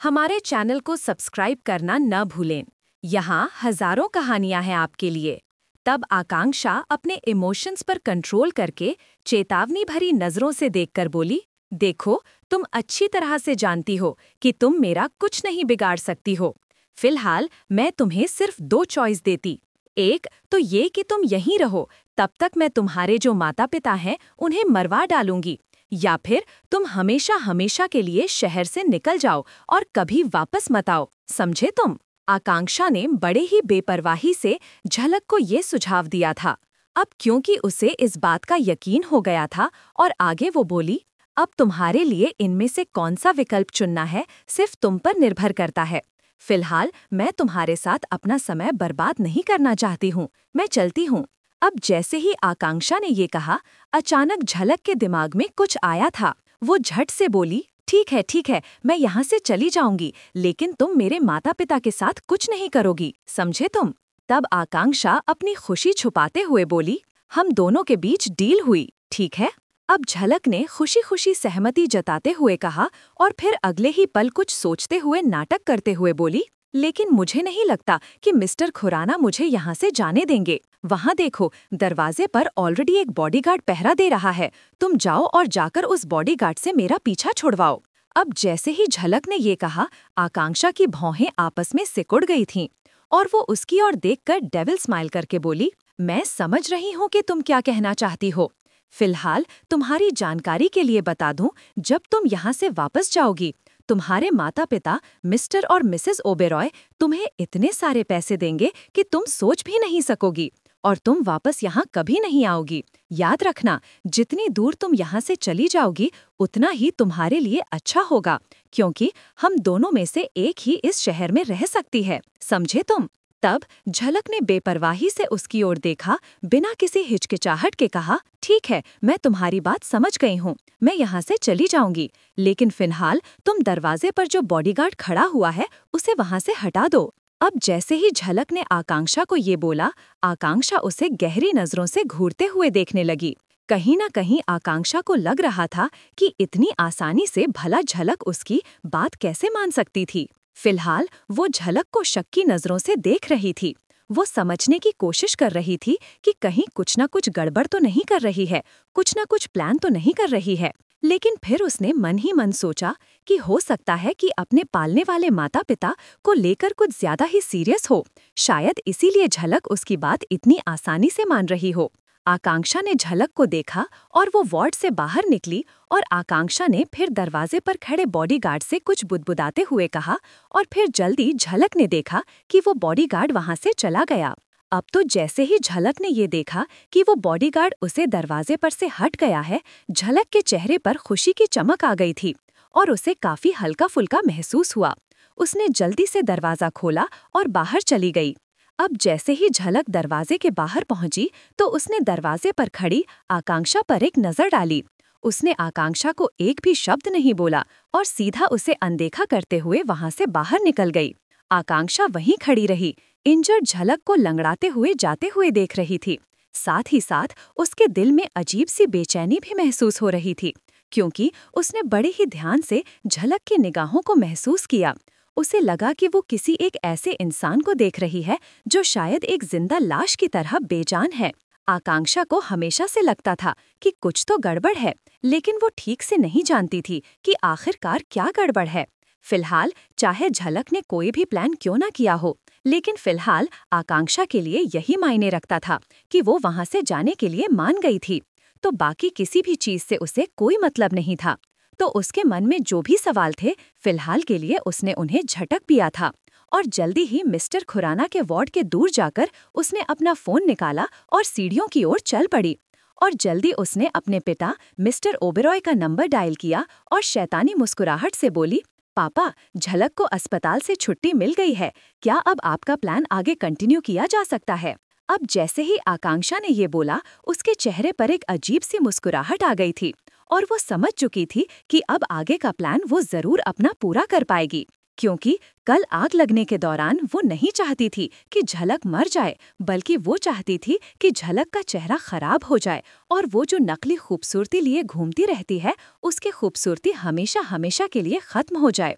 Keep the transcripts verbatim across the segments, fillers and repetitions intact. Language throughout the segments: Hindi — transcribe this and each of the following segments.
हमारे चैनल को सब्सक्राइब करना न भूलें। यहाँ हजारों कहानियां हैं आपके लिए। तब आकांक्षा अपने इमोशंस पर कंट्रोल करके चेतावनी भरी नजरों से देखकर बोली, देखो, तुम अच्छी तरह से जानती हो कि तुम मेरा कुछ नहीं बिगाड़ सकती हो। फिलहाल मैं तुम्हें सिर्फ दो चॉइस देती। एक तो ये कि तुम यहीं रहो, तब तक मैं तुम्हारे जो माता पिता हैं उन्हें मरवा डालूंगी, या फिर तुम हमेशा हमेशा के लिए शहर से निकल जाओ और कभी वापस मत आओ, समझे तुम? आकांक्षा ने बड़े ही बेपरवाही से झलक को ये सुझाव दिया था। अब क्योंकि उसे इस बात का यकीन हो गया था और आगे वो बोली, अब तुम्हारे लिए इनमें से कौन सा विकल्प चुनना है सिर्फ तुम पर निर्भर करता है। फिलहाल मैं तुम्हारे साथ अपना समय बर्बाद नहीं करना चाहती हूँ, मैं चलती हूँ। अब जैसे ही आकांक्षा ने ये कहा, अचानक झलक के दिमाग में कुछ आया था। वो झट से बोली, ठीक है ठीक है, मैं यहाँ से चली जाऊंगी, लेकिन तुम मेरे माता पिता के साथ कुछ नहीं करोगी, समझे तुम? तब आकांक्षा अपनी खुशी छुपाते हुए बोली, हम दोनों के बीच डील हुई, ठीक है? अब झलक ने खुशी खुशी सहमति जताते हुए कहा और फिर अगले ही पल कुछ सोचते हुए नाटक करते हुए बोली, लेकिन मुझे नहीं लगता कि मिस्टर खुराना मुझे यहाँ से जाने देंगे। वहाँ देखो, दरवाजे पर ऑलरेडी एक बॉडीगार्ड पहरा दे रहा है। तुम जाओ और जाकर उस बॉडीगार्ड से मेरा पीछा छुड़वाओ। अब जैसे ही झलक ने ये कहा, आकांक्षा की भौहें आपस में सिकुड़ गई थीं और वो उसकी ओर देखकर डेविल स्माइल करके बोली, मैं समझ रही हूँ कि तुम क्या कहना चाहती हो। फिलहाल तुम्हारी जानकारी के लिए बता दूं, जब तुम यहाँ से वापस जाओगी, तुम्हारे माता पिता मिस्टर और मिसेस ओबेरॉय तुम्हें इतने सारे पैसे देंगे कि तुम सोच भी नहीं सकोगी, और तुम वापस यहाँ कभी नहीं आओगी। याद रखना, जितनी दूर तुम यहाँ से चली जाओगी उतना ही तुम्हारे लिए अच्छा होगा, क्योंकि हम दोनों में से एक ही इस शहर में रह सकती है, समझे तुम? तब झलक ने बेपरवाही से उसकी ओर देखा, बिना किसी हिचकिचाहट के कहा, ठीक है, मैं तुम्हारी बात समझ गई हूँ, मैं यहाँ से चली जाऊंगी, लेकिन फिलहाल तुम दरवाजे पर जो बॉडीगार्ड खड़ा हुआ है उसे वहाँ से हटा दो। अब जैसे ही झलक ने आकांक्षा को ये बोला, आकांक्षा उसे गहरी नजरों से घूरते हुए देखने लगी। कहीं ना कहीं आकांक्षा को लग रहा था कि इतनी आसानी से भला झलक उसकी बात कैसे मान सकती थी। फिलहाल वो झलक को शक की नजरों से देख रही थी। वो समझने की कोशिश कर रही थी कि कहीं कुछ ना कुछ गड़बड़ तो नहीं कर रही है, कुछ ना कुछ प्लान तो नहीं कर रही है। लेकिन फिर उसने मन ही मन सोचा कि हो सकता है कि अपने पालने वाले माता पिता को लेकर कुछ ज्यादा ही सीरियस हो। शायद इसीलिए झलक उसकी बात इतनी आसानी से मान रही हो। आकांक्षा ने झलक को देखा और वो वार्ड से बाहर निकली, और आकांक्षा ने फिर दरवाजे पर खड़े बॉडीगार्ड से कुछ बुदबुदाते हुए कहा, और फिर जल्दी झलक ने देखा कि वो बॉडीगार्ड वहां से चला गया। अब तो जैसे ही झलक ने ये देखा कि वो बॉडीगार्ड उसे दरवाजे पर से हट गया है, झलक के चेहरे पर खुशी की चमक आ गई थी और उसे काफी हल्का फुल्का महसूस हुआ। उसने जल्दी से दरवाजा खोला और बाहर चली गई। अब जैसे ही झलक दरवाजे के बाहर पहुंची तो उसने दरवाजे पर खड़ी आकांक्षा पर एक नजर डाली। उसने आकांक्षा को एक भी शब्द नहीं बोला और सीधा उसे अनदेखा करते हुए वहां से बाहर निकल गई। आकांक्षा वहीं खड़ी रही, इंजर्ड झलक को लंगड़ाते हुए जाते हुए देख रही थी। साथ ही साथ उसके दिल में अजीब सी बेचैनी भी महसूस हो रही थी, क्योंकि उसने बड़े ही ध्यान से झलक की निगाहों को महसूस किया। उसे लगा कि वो किसी एक ऐसे इंसान को देख रही है जो शायद एक जिंदा लाश की तरह बेजान है। आकांक्षा को हमेशा से लगता था कि कुछ तो गड़बड़ है, लेकिन वो ठीक से नहीं जानती थी कि आखिरकार क्या गड़बड़ है। फिलहाल चाहे झलक ने कोई भी प्लान क्यों ना किया हो, लेकिन फिलहाल आकांक्षा के लिए यही मायने रखता था कि वो वहां से जाने के लिए मान गई थी, तो बाकी किसी भी चीज से उसे कोई मतलब नहीं था। तो उसके मन में जो भी सवाल थे, फिलहाल के लिए उसने उन्हें झटक दिया था, और जल्दी ही मिस्टर खुराना के वार्ड के दूर जाकर उसने अपना फोन निकाला और सीढ़ियों की ओर चल पड़ी। और जल्दी उसने अपने पिता मिस्टर ओबेरॉय का नंबर डायल किया और शैतानी मुस्कुराहट से बोली, पापा, झलक को अस्पताल से छुट्टी मिल गई है, क्या अब आपका प्लान आगे कंटिन्यू किया जा सकता है? अब जैसे ही आकांक्षा ने ये बोला, उसके चेहरे पर एक अजीब सी मुस्कुराहट आ गई थी और वो समझ चुकी थी कि अब आगे का प्लान वो जरूर अपना पूरा कर पाएगी, क्योंकि कल आग लगने के दौरान वो नहीं चाहती थी कि झलक मर जाए, बल्कि वो चाहती थी कि झलक का चेहरा खराब हो जाए और वो जो नकली खूबसूरती लिए घूमती रहती है, उसकी खूबसूरती हमेशा हमेशा के लिए खत्म हो जाए।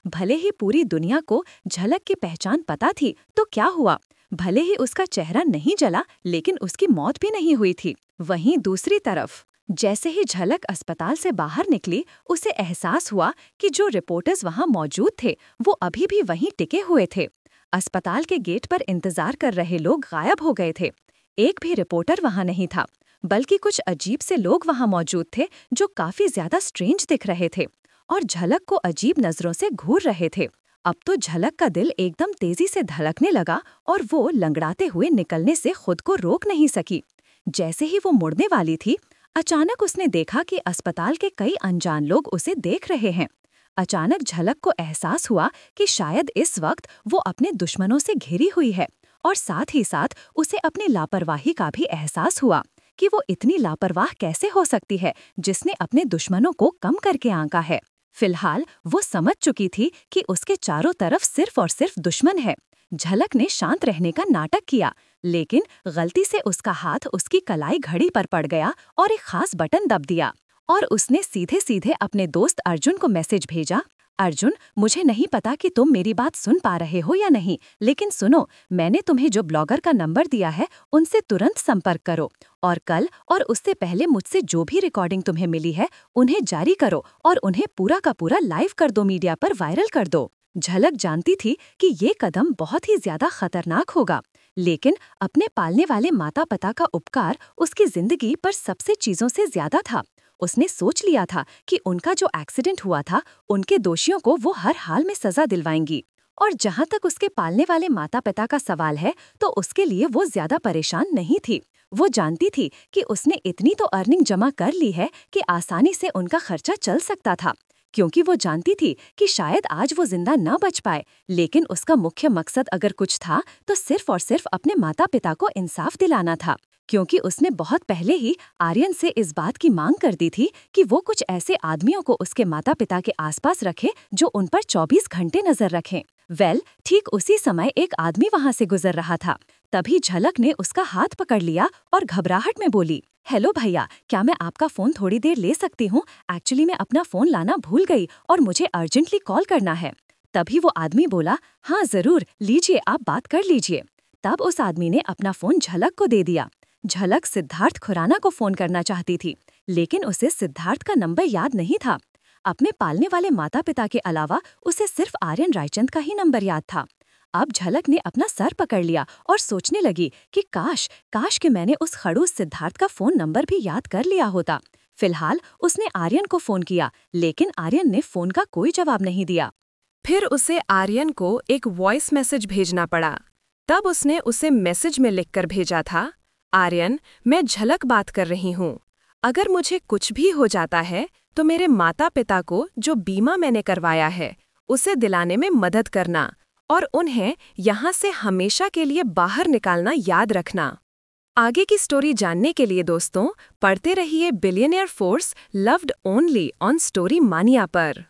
भले ही पूरी दुनिया को झलक की पहचान पता थी तो क्या हुआ? भले ही उसका चेहरा नहीं जला, लेकिन उसकी मौत भी नहीं हुई थी। वहीं दूसरी तरफ जैसे ही झलक अस्पताल से बाहर निकली, उसे एहसास हुआ कि जो रिपोर्टर्स वहां मौजूद थे वो अभी भी वहीं टिके हुए थे। अस्पताल के गेट पर इंतजार कर रहे लोग गायब हो गए थे। एक भी रिपोर्टर वहां नहीं था, बल्कि कुछ अजीब से लोग वहां मौजूद थे जो काफी ज्यादा स्ट्रेंज दिख रहे थे और झलक को अजीब नजरों से घूर रहे थे। अब तो झलक का दिल एकदम तेजी से धड़कने लगा और वो लंगड़ाते हुए निकलने से खुद को रोक नहीं सकी। जैसे ही वो मुड़ने वाली थी, अचानक उसने देखा कि अस्पताल के कई अनजान लोग उसे देख रहे हैं। अचानक झलक को एहसास हुआ कि शायद इस वक्त वो अपने दुश्मनों से घिरी हुई है, और साथ ही साथ उसे अपनी लापरवाही का भी एहसास हुआ कि वो इतनी लापरवाह कैसे हो सकती है जिसने अपने दुश्मनों को कम करके आंका है। फिलहाल वो समझ चुकी थी कि उसके चारों तरफ सिर्फ और सिर्फ दुश्मन है। झलक ने शांत रहने का नाटक किया, लेकिन गलती से उसका हाथ उसकी कलाई घड़ी पर पड़ गया और एक खास बटन दब दिया, और उसने सीधे सीधे अपने दोस्त अर्जुन को मैसेज भेजा। अर्जुन, मुझे नहीं पता कि तुम मेरी बात सुन पा रहे हो या नहीं, लेकिन सुनो, मैंने तुम्हें जो ब्लॉगर का नंबर दिया है उनसे तुरंत संपर्क करो, और कल और उससे पहले मुझसे जो भी रिकॉर्डिंग तुम्हें मिली है उन्हें जारी करो और उन्हें पूरा का पूरा लाइव कर दो, मीडिया पर वायरल कर दो। झलक जानती थी कि ये कदम बहुत ही ज्यादा खतरनाक होगा, लेकिन अपने पालने वाले माता पिता का उपकार उसकी जिंदगी पर सबसे चीजों से ज्यादा था। उसने सोच लिया था कि उनका जो एक्सीडेंट हुआ था, उनके दोषियों को वो हर हाल में सजा दिलवाएंगी। और जहाँ तक उसके पालने वाले माता पिता का सवाल है, तो उसके लिए वो ज्यादा परेशान नहीं थी। वो जानती थी कि उसने इतनी तो अर्निंग जमा कर ली है कि आसानी से उनका खर्चा चल सकता था, क्योंकि वो जानती थी कि शायद आज वो जिंदा न बच पाए, लेकिन उसका मुख्य मकसद अगर कुछ था तो सिर्फ और सिर्फ अपने माता पिता को इंसाफ दिलाना था। क्योंकि उसने बहुत पहले ही आर्यन से इस बात की मांग कर दी थी कि वो कुछ ऐसे आदमियों को उसके माता पिता के आसपास रखे जो उन पर चौबीस घंटे नजर रखें। वेल, ठीक उसी समय एक आदमी वहां से गुजर रहा था। तभी झलक ने उसका हाथ पकड़ लिया और घबराहट में बोली, हेलो भैया, क्या मैं आपका फोन थोड़ी देर ले सकती हूँ? एक्चुअली मैं अपना फोन लाना भूल गई और मुझे अर्जेंटली कॉल करना है। तभी वो आदमी बोला, हाँ जरूर, लीजिए, आप बात कर लीजिए। तब उस आदमी ने अपना फोन झलक को दे दिया। झलक सिद्धार्थ खुराना को फोन करना चाहती थी, लेकिन उसे सिद्धार्थ का नंबर याद नहीं था। अपने पालने वाले माता पिता के अलावा उसे सिर्फ आर्यन रायचंद का ही नंबर याद था। अब झलक ने अपना सर पकड़ लिया और सोचने लगी कि काश काश कि मैंने उस खड़ूस सिद्धार्थ का फोन नंबर भी याद कर लिया होता। फिलहाल उसने आर्यन को फोन किया, लेकिन आर्यन ने फोन का कोई जवाब नहीं दिया। फिर उसे आर्यन को एक वॉइस मैसेज भेजना पड़ा। तब उसने उसे मैसेज में लिखकर भेजा था, आर्यन, मैं झलक बात कर रही हूँ। अगर मुझे कुछ भी हो जाता है तो मेरे माता पिता को जो बीमा मैंने करवाया है उसे दिलाने में मदद करना, और उन्हें यहाँ से हमेशा के लिए बाहर निकालना याद रखना। आगे की स्टोरी जानने के लिए दोस्तों पढ़ते रहिए billionaire force loved only on story mania पर।